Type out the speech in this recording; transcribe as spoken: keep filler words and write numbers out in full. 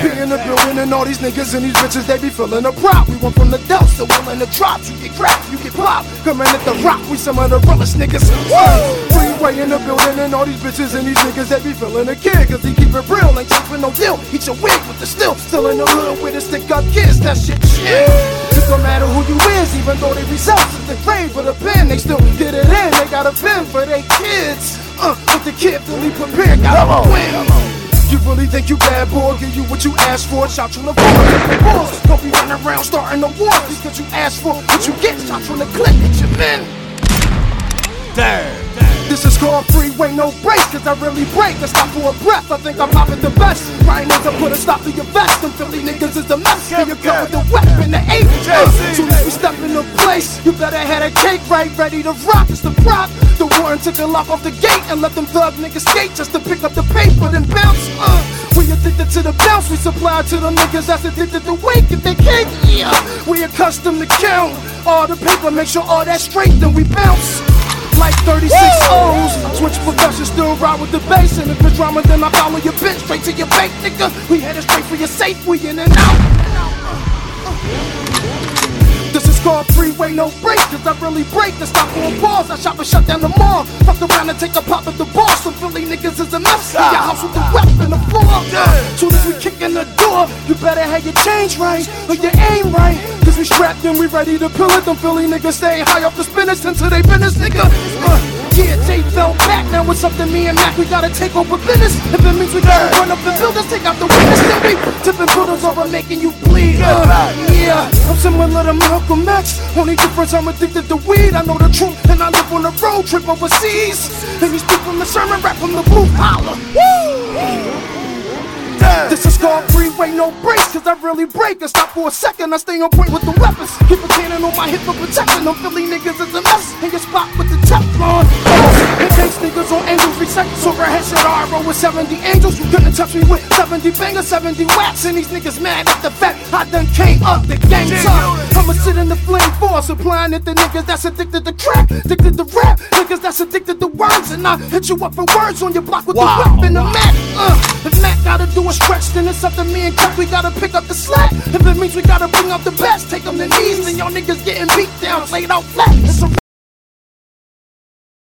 Be in the building and all these niggas and these bitches, they be feeling the prop. We went from the Delta, so willing to drop. You get cracked, you get popped. Coming at the rock, we some of the realest niggas. Freeway in the building and all these bitches and these niggas, they be feeling a kid. Cause he keep it real, ain't chasing no deal. Eat your wig with the still. Still in the hood with a stick up kids, that shit shit. It don't matter who you is, even though they results is the grade for the pen. They still get it in, they got a pen for their kids. Uh, but the kid fully prepared, gotta win. You really think you bad, boy? Give you what you asked for. Shot from the balls. Don't be running around starting the war. Because you asked for what you get. Shot from the clip, hit your men. Damn. This is called freeway, no brakes. Cause I really break. I stop for a breath. I think I'm popping the best. Right now, to put a stop to your vest. Them Philly niggas is a mess. Here you come with the weapon, the eight. Uh, soon as we step in the place, you better have a cake right, ready to rock. It's the prop. The warrant took a lock off the gate and let them thug niggas skate just to pick up the paper and bounce. Uh, we addicted to the bounce. We supply to the niggas that's addicted to wake if they can't. Yeah, we accustomed to count all the paper. Make sure all that's straight, then we bounce. Like thirty-six O's, switch professions, still ride with the bass. And if it's drama, then I follow your bitch straight to your bank, nigga. We headed straight for your safe, we in and out. This is called freeway, no break. Cause I really break to stop on balls. I shop and shut down the mall. Fuck around and take a pop at the bar. Some Philly niggas is a mess. In your house with the weapon, the floor. Soon as we kick in the door, you better have your change right, or your aim right. Cause we strapped and we ready to pill it. Them Philly niggas stay high up the spinners until they finish, nigga. Uh, yeah, Jay fell back. Now it's up to me and Mac. We gotta take over business. If it means we gotta run up the buildings, take out the witness, then we tipping buildings over, making you bleed. Uh, yeah, I'm similar to Malcolm X. Only difference, I'm addicted to weed. I know the truth, and I live on the road trip overseas. And you speak from the sermon, rap from the booth, holla. Woo! This is called freeway, no brakes. Cause I really break. I stop for a second, I stay on point with the weapons. Keep a cannon on my hip for protection. Them Philly niggas is a mess. In your spot with the Teflon. And thanks niggas on angels reset. So her head said I roll with seventy angels. You couldn't touch me with seventy bangers, seventy wax. And these niggas mad at the fact I done came up the gang top. I'ma sit in the flame for supplying it to niggas that's addicted to crack, addicted to rap, niggas that's addicted to words. And I hit you up for words on your block with wow. the whip and the Mac. Uh, if Mac gotta do a stretch, then it's up to me and Crack. We gotta pick up the slack. If it means we gotta bring up the best, take them to knees, and y'all niggas getting beat down, laid out flat. It's a